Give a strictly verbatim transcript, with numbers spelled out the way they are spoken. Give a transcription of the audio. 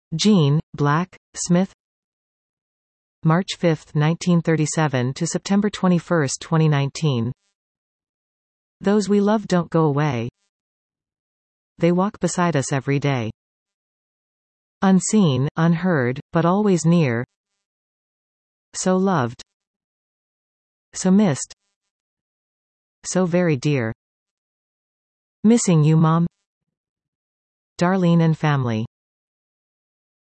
Jean, Black, Smith. March fifth nineteen thirty-seven to September twenty-first twenty nineteen. Those we love don't go away. They walk beside us every day. Unseen, unheard, but always near. So loved. So missed. So very dear. Missing you, Mom. Darlene and family.